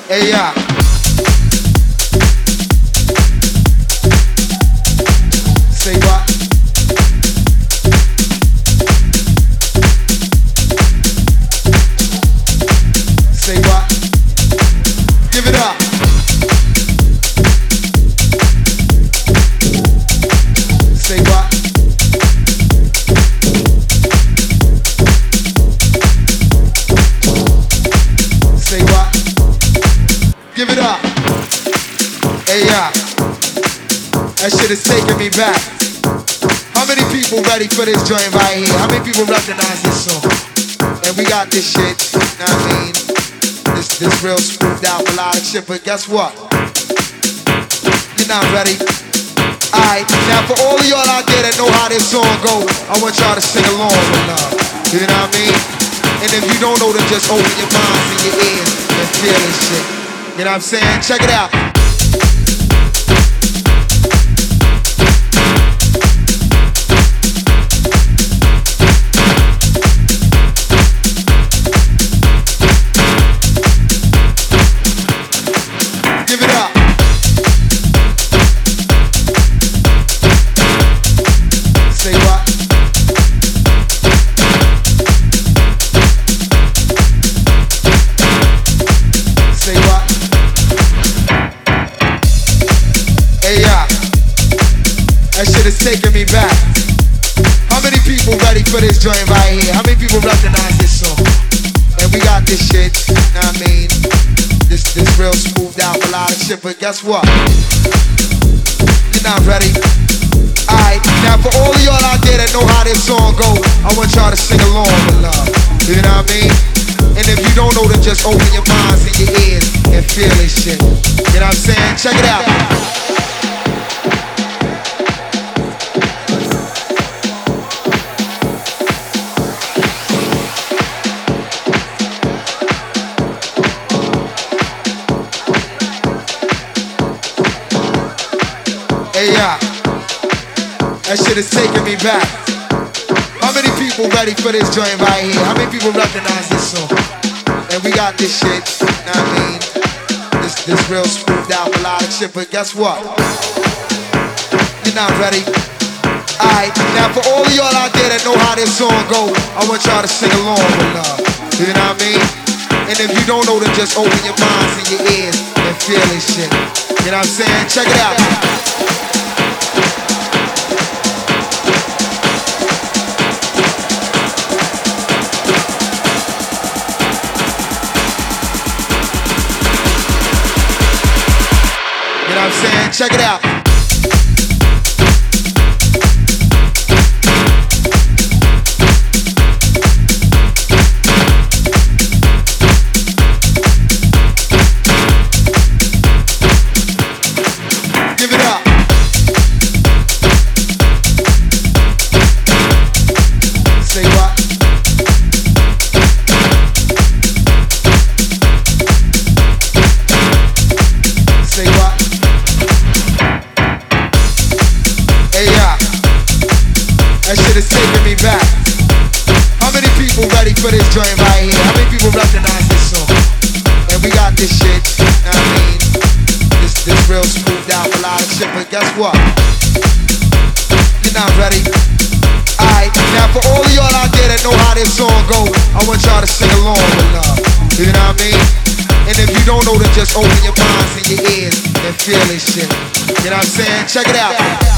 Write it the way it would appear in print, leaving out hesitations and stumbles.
Hey, yeah. Say what? Say what? Give it up. Say what? Say what? Give it up. Hey, yeah. That shit is taking me back. How many people ready for this joint right here? How many people recognize this song? And we got this shit, you know what I mean? This real smoothed out melodic shit, but guess what? You're not ready. Alright, now for all of y'all out there that know how this song go, I want y'all to sing along with love. You know what I mean? And if you don't know, then just open your minds and your ears and feel this shit. You know what I'm saying? Check it out. Give it up. Say what? Say what? Hey, yeah. That shit is taking me back. How many people ready for this joint right here? How many people recognize this song? And we got this shit, you know what I mean? This real smoothed out melodic shit, but guess what? You're not ready. Alright, now for all of y'all out there that know how this song go, I want y'all to sing along with love. You know what I mean? And if you don't know, then just open your minds and your ears and feel this shit. You know what I'm saying? Check it out. Hey, yeah. That shit is taking me back. How many people ready for this joint right here? How many people recognize this song? And we got this shit, you know what I mean? This real smoothed out melodic shit, but guess what? You're not ready. Alright, now for all of y'all out there that know how this song go, I want y'all to sing along with love. You know what I mean? And if you don't know, then just open your minds and your ears and feel this shit. You know what I'm saying? Check it out. You know what I'm saying? Check it out. Give it up. Say what? Say what? Hey, yeah. That shit is taking me back. How many people ready for this joint right here? How many people recognize this song? And we got this shit, you know what I mean? This real smoothed out melodic shit, but guess what? You're not ready. Alright, now for all of y'all out there that know how this song go, I want y'all to sing along with love. You know what I mean? And if you don't know, then just open your minds and your ears and feel this shit. You know what I'm saying? Check it out.